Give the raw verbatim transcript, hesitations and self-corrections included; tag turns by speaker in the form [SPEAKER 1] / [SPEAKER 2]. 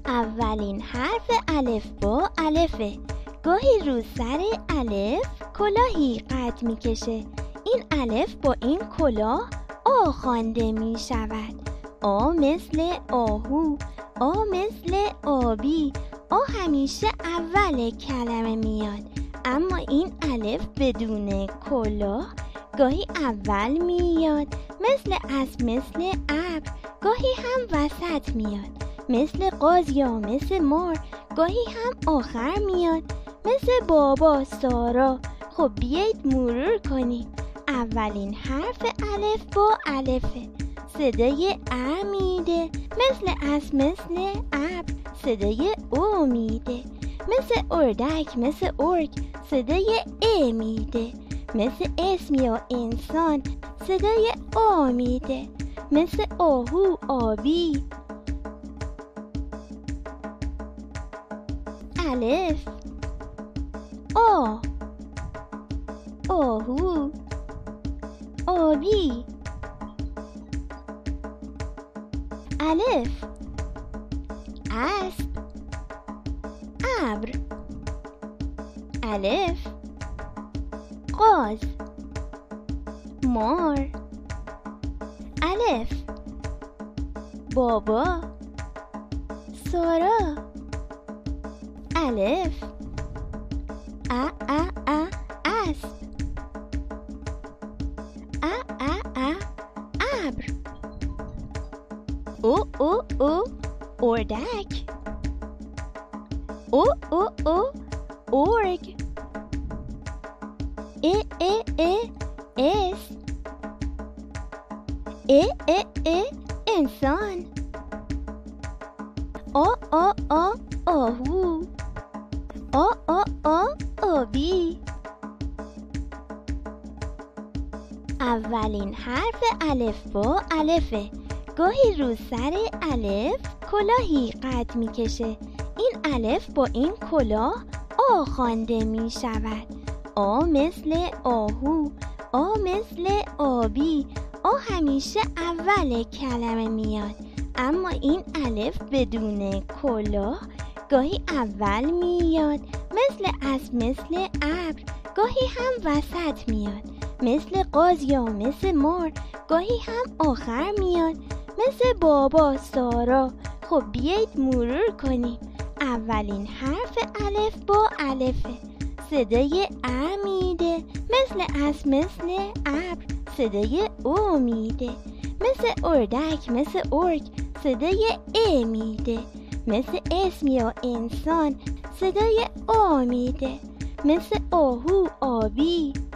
[SPEAKER 1] اولین حرف الفبا الفه. گاهی رو سر الف کلاهی قد می کشه. این الف با این کلاه آ خوانده می شود. آ مثل آهو، آ مثل آبی. آ همیشه اول کلمه میاد، اما این الف بدون کلاه گاهی اول میاد. مثل اسب، مثل ابر، گاهی هم وسط میاد. مثل قاز یا مثل مار، گاهی هم آخر میاد. مثل بابا، سارا. خب بیایید مرور کنیم. اولین حرف الف با الفه. صدای ا میده. مثل اسب، مثل ابر، صدای او میده. مثل اردک، مثل ارگ، صدای ا میده. مثل اسم یا انسان، صدای آ میده. مثل آهو، آبی. الف، آ، آهو، آبی. الف، اسب، ابر. الف، قاز، مار. الف، بابا، سارا. الف، ا ا ا اسب، ا ا ا ابر. او او او اردک. او او او ارگ. ا ا ا اسم. ا ا ا انسان. آ آ آ آهو. آ آ آ آبی. اولین حرف الفبا الفه. گاهی رو سر الف کلاهی قد می کشه. این الف با این کلاه آ خوانده می شود. آ مثل آهو، آ مثل آبی. آ همیشه اول کلمه میاد، اما این الف بدون کلاه گاهی اول میاد. مثل اسب، مثل ابر، گاهی هم وسط میاد. مثل قاز یا مثل مار، گاهی هم آخر میاد. مثل بابا، سارا. خب بیایید مرور کنیم. اولین حرف الف با الفه. صدای ا میده. مثل اسب، مثل ابر، صدای او میده. مثل اردک، مثل ارگ، صدای ا میده. مثل اسم یا انسان، صدای آ میده. مثل آهو، آبی.